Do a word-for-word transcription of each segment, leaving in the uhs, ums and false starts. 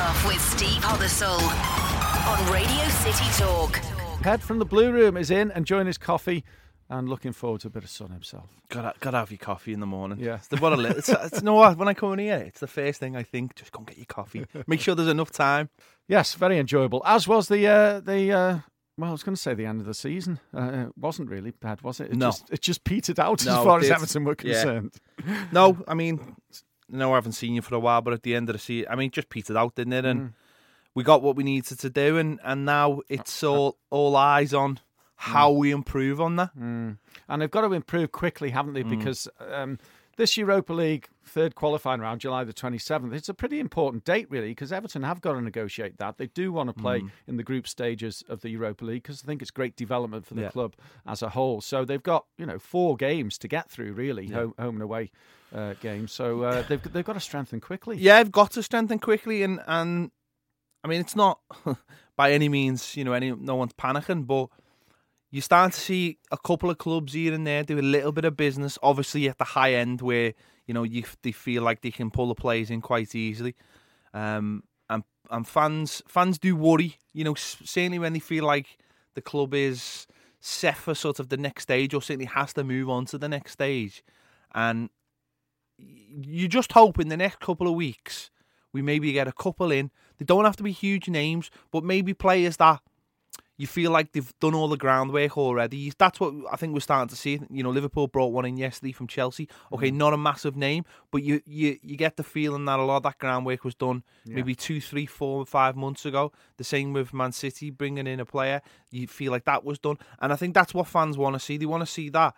Kickoff with Steve Hobbersall on Radio City Talk. Head from the Blue Room is in, enjoying his coffee and looking forward to a bit of sun himself. Gotta, gotta have your coffee in the morning. Yeah. It's the, what a li- it's, it's, you know what? When I come in here, it's the first thing I think. Just go and get your coffee. Make sure there's enough time. Yes, very enjoyable. As was the uh, the. Uh, well, I was going to say the end of the season. Uh, it wasn't really bad, was it? It No. Just, it just petered out No, as far it as did. Everton were Yeah. concerned. No, I mean, no, I haven't seen you for a while, but at the end of the season, I mean, it just petered out, didn't it? And Mm. we got what we needed to do, and, and now it's all all eyes on how we improve on that. Mm. And they've got to improve quickly, haven't they? Mm. Because um, this Europa League third qualifying round, July the twenty-seventh, it's a pretty important date, really, because Everton have got to negotiate that. They do want to play Mm. in the group stages of the Europa League because I think it's great development for the Yeah. club as a whole. So they've got, you know, four games to get through, really, Yeah. home, home and away uh, games. So uh, they've they've got to strengthen quickly. Yeah, I've got to strengthen quickly, and, and I mean, it's not by any means, you know, any no one's panicking, but you start to see a couple of clubs here and there do a little bit of business, obviously at the high end where, you know, you they feel like they can pull the players in quite easily. Um, and and fans fans do worry, you know, certainly when they feel like the club is set for sort of the next stage or certainly has to move on to the next stage. And you just hope in the next couple of weeks we maybe get a couple in. They don't have to be huge names, but maybe players that you feel like they've done all the groundwork already. That's what I think we're starting to see. You know, Liverpool brought one in yesterday from Chelsea. Okay, mm. not a massive name, but you, you you get the feeling that a lot of that groundwork was done yeah. maybe two, three, four, five months ago. The same with Man City bringing in a player. You feel like that was done. And I think that's what fans want to see. They want to see that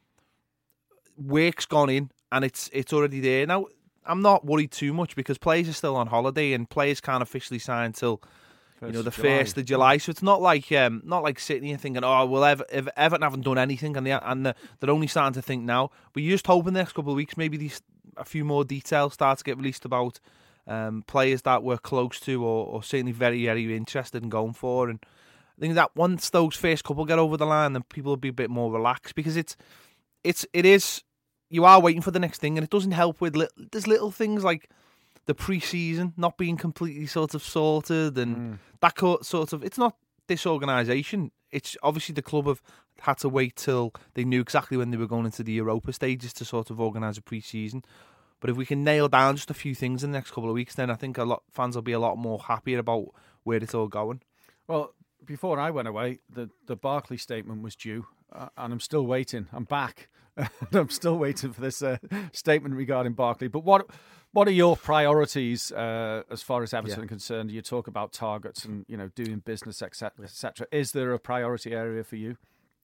work's gone in and it's it's already there. Now, I'm not worried too much because players are still on holiday and players can't officially sign till... You know, the first of July, so it's not like um, not like sitting here thinking, oh, well, Ever- if Everton haven't done anything, and they and the, they're only starting to think now. But you just hope in the next couple of weeks, maybe these a few more details start to get released about um, players that we're close to, or, or certainly very, very interested in going for. And I think that once those first couple get over the line, then people will be a bit more relaxed because it's it's it is you are waiting for the next thing, and it doesn't help with little, there's little things like the pre-season not being completely sort of sorted and mm. that sort of, it's not disorganisation. It's obviously the club have had to wait till they knew exactly when they were going into the Europa stages to sort of organise a pre-season. But if we can nail down just a few things in the next couple of weeks, then I think a lot fans will be a lot more happier about where it's all going. Well, before I went away, the, the Barkley statement was due, uh, and I'm still waiting. I'm back. I'm still waiting for this uh, statement regarding Barkley. But what... What are your priorities uh, as far as Everton yeah. are concerned? You talk about targets and, you know, doing business, et cetera, et cetera. Is there a priority area for you?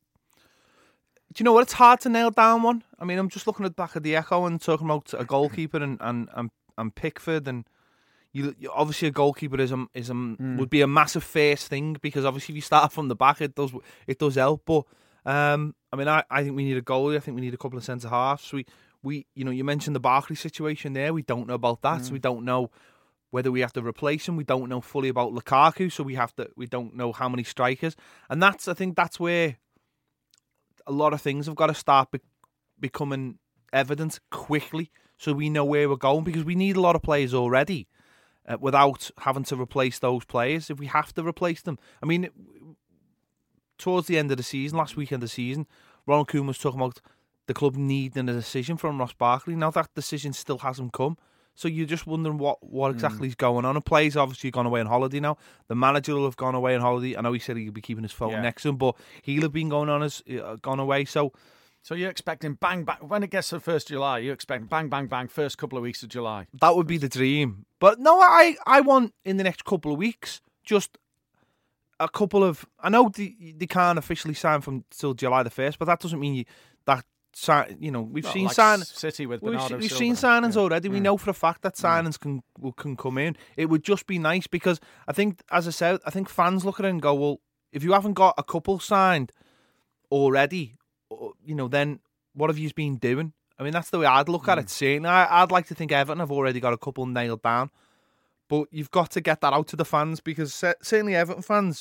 Do you know what? It's hard to nail down one. I mean, I'm just looking at the back of the Echo and talking about a goalkeeper and and, and, and Pickford, and you, you obviously a goalkeeper is a, is a, mm. would be a massive first thing because obviously if you start from the back, it does it does help. But um, I mean, I, I think we need a goalie. I think we need a couple of centre halves. We. We, you know, you mentioned the Barkley situation there. We don't know about that, mm. so we don't know whether we have to replace him. We don't know fully about Lukaku, so we have to. We don't know how many strikers, and that's. I think that's where a lot of things have got to start be- becoming evident quickly, so we know where we're going because we need a lot of players already, uh, without having to replace those players. If we have to replace them, I mean, towards the end of the season, last weekend of the season, Ronald Koeman was talking about the club needing a decision from Ross Barkley. Now that decision still hasn't come. So you're just wondering what, what exactly is going on. And players obviously gone away on holiday now. The manager will have gone away on holiday. I know he said he'll be keeping his phone yeah. next to him, but he'll have been going on as uh, gone away. So so you're expecting bang, bang. When it gets to the first of July, you're expecting bang, bang, bang, first couple of weeks of July. That would be the dream. But no, I, I want in the next couple of weeks, just a couple of... I know they, they can't officially sign from till July the first, but that doesn't mean you, that... You know, we've Not seen like sign- City with we've, Bernardo we've Silva. seen signings yeah. already. We yeah. know for a fact that signings yeah. can can come in. It would just be nice because I think, as I said, I think fans look at it and go, well, if you haven't got a couple signed already, you know, then what have you been doing? I mean, that's the way I'd look mm. at it. Certainly, I, I'd like to think Everton have already got a couple nailed down, but you've got to get that out to the fans because certainly Everton fans,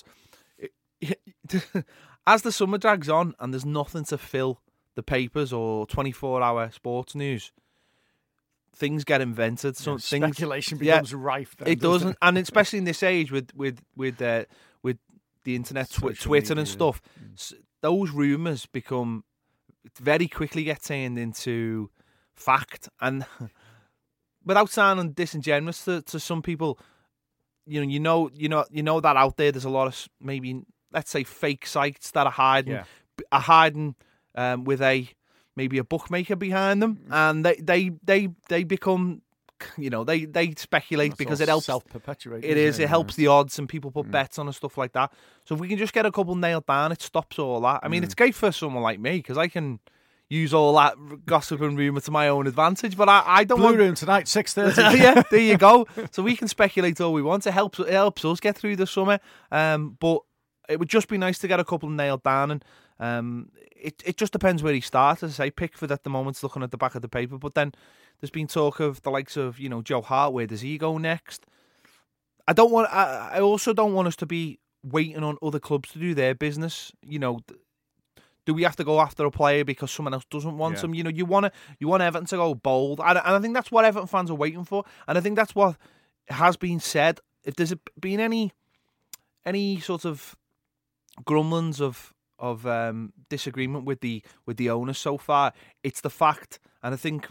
as the summer drags on and there's nothing to fill the papers or twenty-four hour sports news, things get invented. Some yeah, things, speculation yeah, becomes rife. Then, it doesn't, doesn't, and especially in this age with with with uh, with the internet, tw- Twitter, media, and stuff. Mm. Those rumors become very quickly get turned into fact, and without sounding disingenuous to, to some people, you know, you know, you know, you know that out there, there's a lot of maybe, let's say, fake sites that are hiding, yeah. are hiding um, with a maybe a bookmaker behind them, and they they they, they become, you know, they they speculate That's because it helps self-perpetuate. It is. It, it helps the odds, and people put mm. bets on and stuff like that. So if we can just get a couple nailed down, it stops all that. I mean, mm. it's great for someone like me because I can use all that gossip and rumour to my own advantage. But I, I don't Blue want... Room tonight, six thirty. Yeah, there you go. So we can speculate all we want. It helps. It helps us get through the summer. Um, but it would just be nice to get a couple nailed down, and um, it it just depends where he starts. As I say, Pickford at the moment's looking at the back of the paper, but then there's been talk of the likes of, you know, Joe Hart. Where does he go next? I don't want. I, I also don't want us to be waiting on other clubs to do their business. You know, do we have to go after a player because someone else doesn't want yeah. him? You know, you want to you want Everton to go bold, and, and I think that's what Everton fans are waiting for, and I think that's what has been said. If there's been any any sort of grumblings of of um, disagreement with the with the owners so far, it's the fact, and I think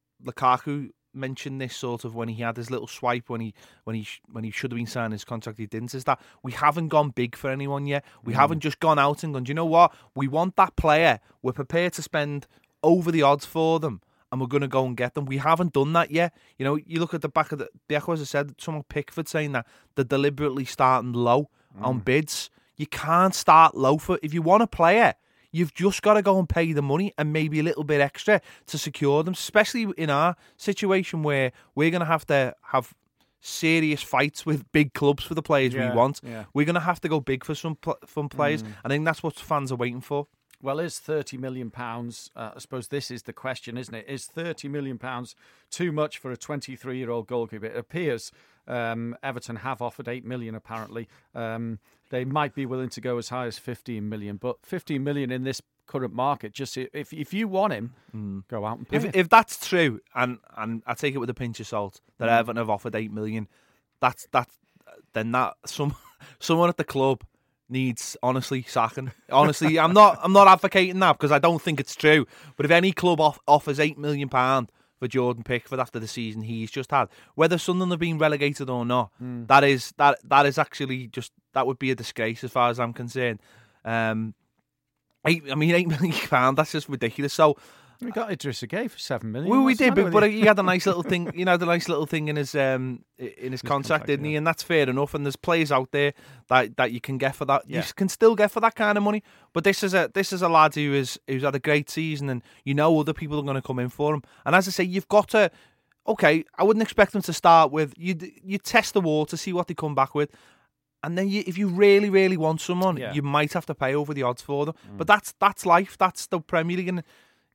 Lukaku mentioned this sort of when he had his little swipe when he when he when he should have been signing his contract, he didn't, is that we haven't gone big for anyone yet. We mm. haven't just gone out and gone, do you know what, we want that player, we're prepared to spend over the odds for them, and we're going to go and get them. We haven't done that yet. You know, you look at the back of the the Echo, as I said, someone Pickford saying that they're deliberately starting low mm. on bids. You can't start low for if you want a player. You've just got to go and pay the money and maybe a little bit extra to secure them, especially in our situation where we're going to have to have serious fights with big clubs for the players yeah, we want. Yeah. We're going to have to go big for some some players. Mm. I think that's what fans are waiting for. Well, is thirty million pounds, uh, I suppose this is the question, isn't it? Is thirty million pounds too much for a twenty-three-year-old goalkeeper? It appears um, Everton have offered eight million pounds apparently. Um, they might be willing to go as high as fifteen million pounds, but fifteen million pounds in this current market, just if if you want him, mm. go out and pay if, it. If that's true, and, and I take it with a pinch of salt, that mm. Everton have offered eight million pounds, that's, that's, then that some someone at the club needs honestly sacking. Honestly, I'm not I'm not advocating that because I don't think it's true. But if any club off, offers eight million pounds for Jordan Pickford after the season he's just had, whether Sunderland have been relegated or not, mm. that is that that is actually just that would be a disgrace as far as I'm concerned. Um, eight, I mean, eight million pounds. That's just ridiculous. So. We got Idrissa Gueye for seven million. Well, we did, but, but he had a nice little thing. You know, the nice little thing in his um in his, his contract, contract, didn't he? Yeah. And that's fair enough. And there's players out there that, that you can get for that. Yeah. You can still get for that kind of money. But this is a this is a lad who is who's had a great season, and you know other people are going to come in for him. And as I say, you've got to. Okay, I wouldn't expect them to start with you. You test the water, see what they come back with. And then, you, if you really, really want someone, yeah. you might have to pay over the odds for them. Mm. But that's that's life. That's the Premier League. And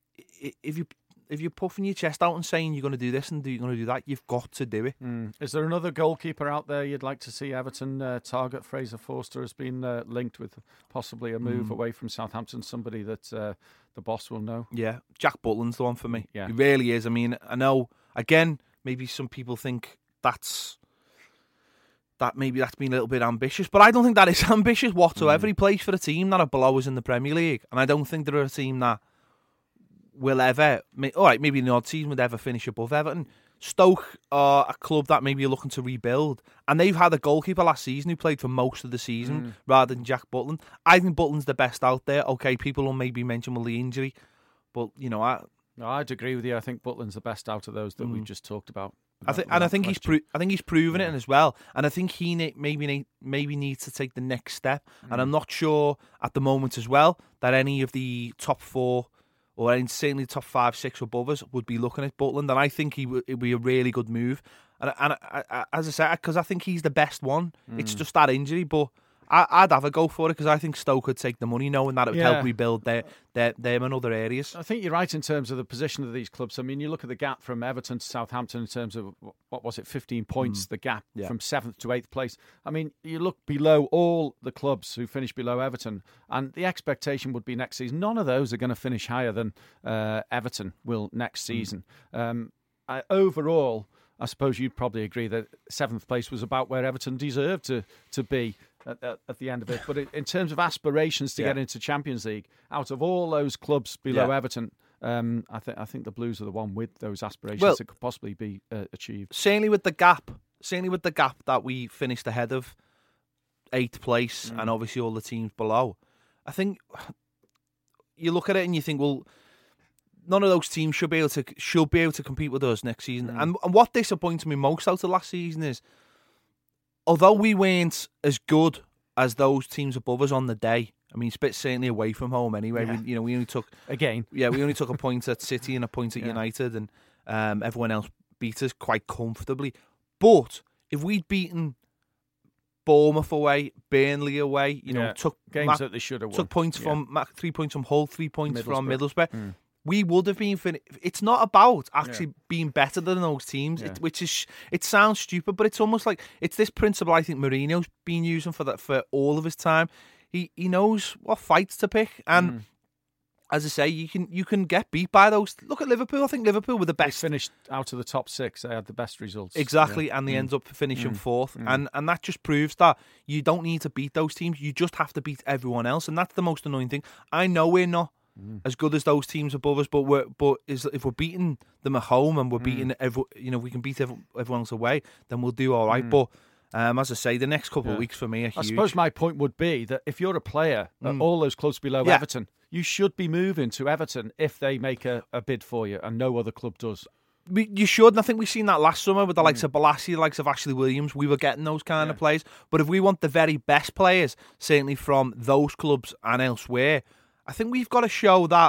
if you if you're puffing your chest out and saying you're going to do this and you're going to do that, you've got to do it. Mm. Is there another goalkeeper out there you'd like to see Everton uh, target? Fraser Forster has been uh, linked with possibly a move mm. away from Southampton. Somebody that uh, the boss will know. Yeah, Jack Butland's the one for me. Yeah, he really is. I mean, I know. Again, maybe some people think that's. That maybe that's been a little bit ambitious, but I don't think that is ambitious whatsoever. Mm. He plays for a team that are below us in the Premier League, and I don't think they're a team that will ever, all right, maybe an odd season would ever finish above Everton. Stoke are a club that maybe are looking to rebuild, and they've had a goalkeeper last season who played for most of the season mm. rather than Jack Butland. I think Butland's the best out there. Okay, people will maybe mention well the injury, but you know, I no, I'd agree with you. I think Butland's the best out of those that mm. we've just talked about. I think, and I think question. he's pro- I think he's proven yeah. it as well, and I think he ne- maybe ne- maybe needs to take the next step. Mm. And I'm not sure at the moment as well that any of the top four or any, certainly top five, six above us would be looking at Butland, and I think he w- it would be a really good move. And and I, I, as I said, because I think he's the best one. Mm. It's just that injury, but. I, I'd have a go for it because I think Stoke could take the money, knowing that it would yeah. help rebuild their, their, them and other areas. I think you're right in terms of the position of these clubs. I mean, you look at the gap from Everton to Southampton in terms of, what was it, fifteen points, mm. the gap yeah. from seventh to eighth place. I mean, you look below all the clubs who finish below Everton, and the expectation would be next season. None of those are going to finish higher than uh, Everton will next season. Mm. Um, I, overall, I suppose you'd probably agree that seventh place was about where Everton deserved to to be at, at, at the end of it. But in terms of aspirations to yeah. get into Champions League, out of all those clubs below Yeah. Everton, um, I think I think the Blues are the one with those aspirations Well, that could possibly be uh, achieved. Certainly with the gap, certainly with the gap that we finished ahead of eighth place, Mm. and obviously all the teams below. I think you look at it and you think, well, none of those teams should be able to should be able to compete with us next season. Mm. And, and what disappointed me most out of last season is, although we weren't as good as those teams above us on the day. I mean, Spitz certainly away from home anyway. Yeah. We, you know, we only took Again, yeah, we only took a point at City and a point at Yeah. United, and um, everyone else beat us quite comfortably. But if we'd beaten Bournemouth away, Burnley away, you know, Yeah. took games ma- that they should have won. took points Yeah. from ma- three points from Hull, three points from Middlesbrough. Middlesbrough. Mm. We would have been. Fin- it's not about actually being better than those teams, Yeah. it, which is. It sounds stupid, but it's almost like it's this principle I think Mourinho's been using for that for all of his time. He he knows what fights to pick, and Mm. as I say, you can you can get beat by those. Look at Liverpool. I think Liverpool were the They best. finished out of the top six. They had the best results. Exactly, Yeah. and they Mm. end up finishing Mm. fourth, Mm. and and that just proves that you don't need to beat those teams. You just have to beat everyone else, and that's the most annoying thing. I know we're not Mm. as good as those teams above us, but we're but is if we're beating them at home and we're Mm. beating every, you know, we can beat every, everyone else away, then we'll do all right. Mm. But um, as I say, the next couple Yeah. of weeks for me are I huge. suppose my point would be that if you're a player at Mm. all those clubs below Yeah. Everton, you should be moving to Everton if they make a, a bid for you, and no other club does. We, you should, and I think we've seen that last summer with the likes of Balassi, the likes of Ashley Williams. We were getting those kind of Yeah. players. But if we want the very best players, certainly from those clubs and elsewhere, I think we've got to show that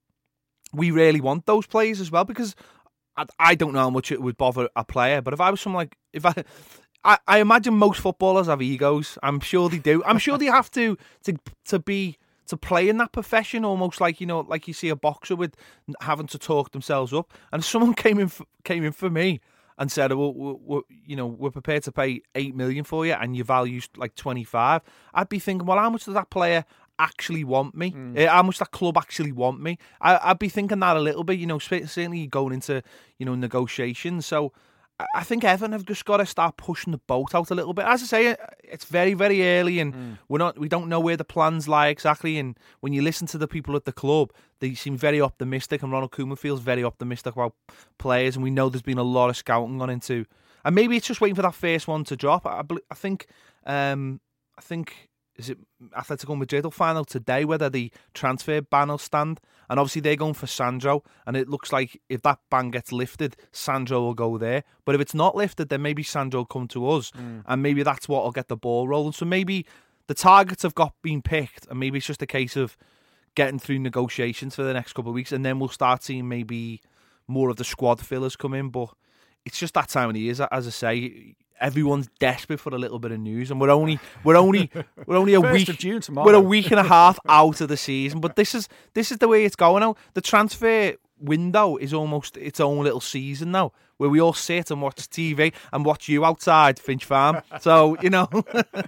we really want those players as well. Because I, I don't know how much it would bother a player, but if I was someone like, if I, I, I imagine most footballers have egos. I'm sure they do. I'm sure they have to to to be. To play in that profession, almost like, you know, like you see a boxer with having to talk themselves up. And someone came in, for, came in for me and said, "Well, we're, we're, you know, we're prepared to pay eight million for you, and your value's like twenty-five." I'd be thinking, well, how much does that player actually want me? Mm. Uh, how much that club actually want me? I, I'd be thinking that a little bit, you know, certainly going into, you know, negotiations. So I- I think Everton have just got to start pushing the boat out a little bit. As I say, it's very, very early, and Mm. we're not, we don't know where the plans lie exactly. And when you listen to the people at the club, they seem very optimistic, and Ronald Koeman feels very optimistic about players. And we know there's been a lot of scouting gone into, and maybe it's just waiting for that first one to drop. I, bel- I think, um, I think. Is it Atletico Madrid will find out today whether the transfer ban will stand? And obviously they're going for Sandro, and it looks like if that ban gets lifted, Sandro will go there. But if it's not lifted, then maybe Sandro will come to us, Mm. and maybe that's what will get the ball rolling. So maybe the targets have got been picked, and maybe it's just a case of getting through negotiations for the next couple of weeks, and then we'll start seeing maybe more of the squad fillers come in. But it's just that time of the year, as I say. Everyone's desperate for a little bit of news, and we're only we're only we're only a First week of June tomorrow. we're a week and a half out of the season. But this is this is the way it's going now. The transfer window is almost its own little season now, where we all sit and watch T V and watch you outside Finch Farm. So you know,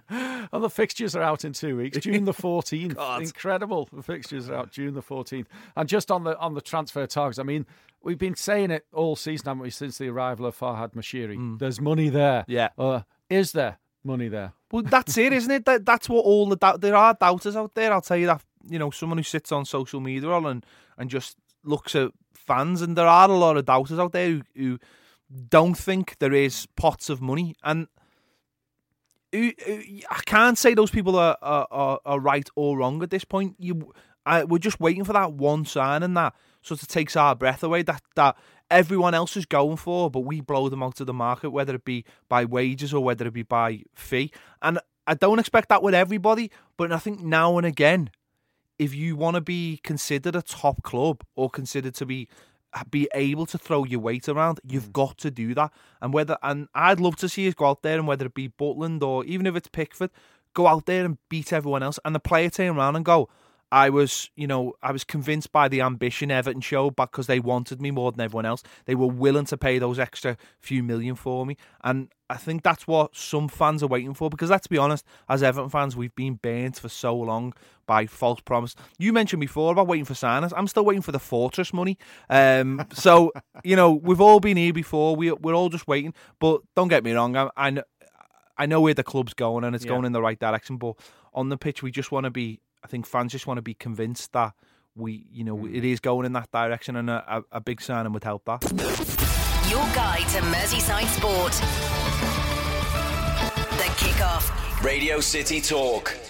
Oh, the fixtures are out in two weeks, June the fourteenth. God. Incredible. The fixtures are out June the fourteenth. And just on the on the transfer targets, I mean, we've been saying it all season, haven't we, since the arrival of Farhad Mashiri. There's money there. Yeah. Uh, is there money there? well, that's it, isn't it? That, that's what all the doubt. There are doubters out there. I'll tell you that. You know, someone who sits on social media and and just looks at fans, and there are a lot of doubters out there who, who don't think there is pots of money, and who, who, I can't say those people are, are, are, are right or wrong at this point. You, I, we're just waiting for that one sign, and that sort of takes our breath away. That that everyone else is going for, but we blow them out of the market, whether it be by wages or whether it be by fee. And I don't expect that with everybody, but I think now and again, if you want to be considered a top club or considered to be be able to throw your weight around, you've got to do that. And whether and I'd love to see us go out there, and whether it be Butland or even if it's Pickford, go out there and beat everyone else, and the player turn around and go, I was, you know, I was convinced by the ambition Everton showed, because they wanted me more than everyone else. They were willing to pay those extra few million for me, and I think that's what some fans are waiting for. Because let's be honest, as Everton fans, we've been burnt for so long by false promise. You mentioned before about waiting for signings. I'm still waiting for the Fortress money. Um, so you know, we've all been here before. We we're all just waiting. But don't get me wrong, I I know, I know where the club's going, and it's yeah. going in the right direction. But on the pitch, we just want to be. I think fans just want to be convinced that we, you know, it is going in that direction, and a, a, a big signing would help that. Your guide to Merseyside sport. The Kickoff. Radio City Talk.